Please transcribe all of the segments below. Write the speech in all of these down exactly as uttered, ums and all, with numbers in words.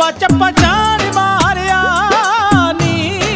ਚੱਪਾ ਚੱਪਾ ਜਾਨ ਮਾਰਿਆ ਨੀ।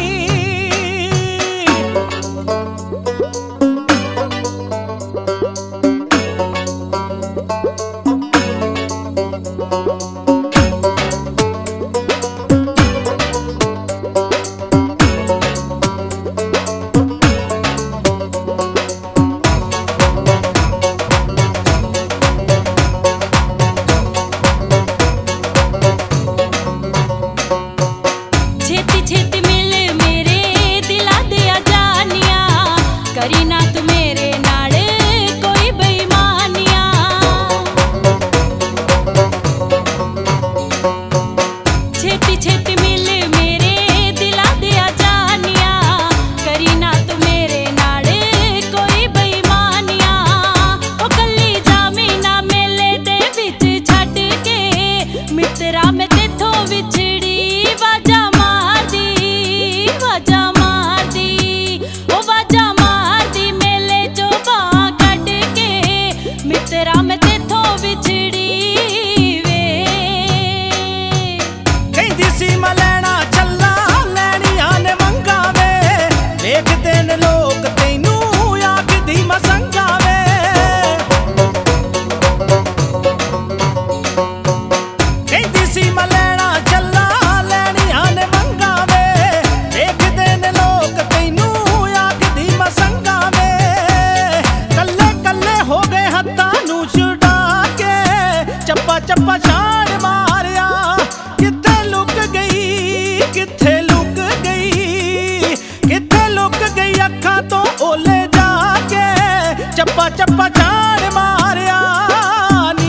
छेती छेती मिल मेरे दिला दिया जानिया, करी ना तू मेरे नाल कोई बेईमानिया। छेती छेती मिल मेरे दिला दिया जानिया, करी ना तू मेरे नाल कोई बेईमानिया। ओ कल्ली जामी ना मेले दे विच छड्ड के, मित्रा मैं तेथों विछड़ी वाजा मारदी वाजा मारदी ओ वाजा मारदी मेले चो बांह कढ के, मित्रा मैं तेथों विछड़ी वे। कहंदी सी मैं लैना चला लैणियां ने मंगा वे, देखदे ने लोग तैनू आखदी मैं संगा वे। कहंदी सी मैं लैना चला लैणियां ने मंगा वे, देखदे ने लोग तैनू आखदी मैं संगा वे। कल्ले कल्ले हो गए हत्थां नू छुड़ा के, चप्पा चप्पा छाड़ मारिया। किथे लुक गई किथे लुक गई किथे लुक गई अखां तो ओले जाके, चप्पा चप्पा छाड़ मारिया नी।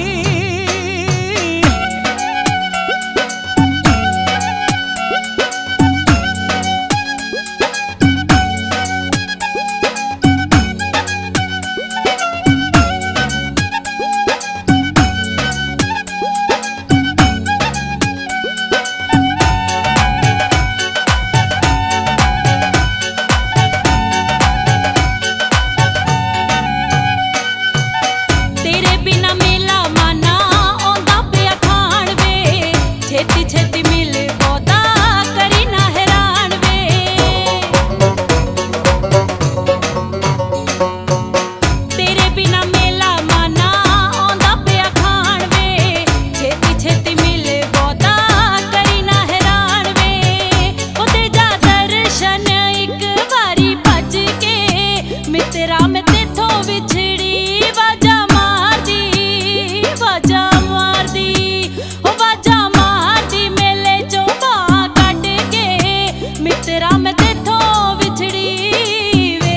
तेरे बिना मेला माना आउंदा पिया खाण वे, छेती छेती मिल पौधा करी ना हैरान वे। तेरे बिना मेला माना आउंदा पिया खाण वे, छेती छेती मिल पौधा करी ना हैरान वे। ओ ते जा दर्शन इक वारी भज के, मित्रा मैं तेथों विछड़ी वाजा मारदी वाजा मारदी ओ वाजा मारदी मेले चो बांह कढ के, मित्रा मैं तेथों विछड़ी वे।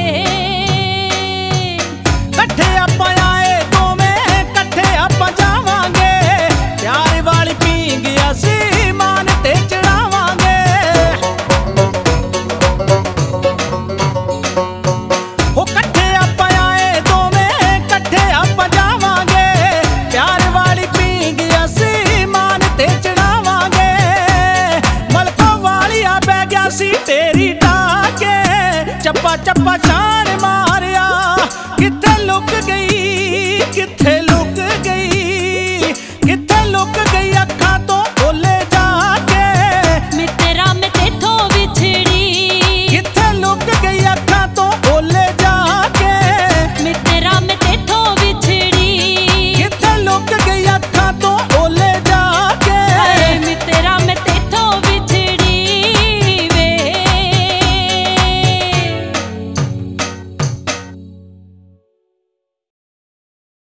कट्ठे आपां आए दोवें कट्ठे आपां जावांगे, प्यार वाली पींग असीं मान ते चढ़ावांगे। हो कट्ठे आपां आए दोवें कट्ठे आपां जावांगे, प्यार वाली पींग असीं मान ते चढ़ावांगे। मलकों वालिया पै गया सी तेरी टाके, चप्पा चप्पा छाड़ मारिया। किथे लुक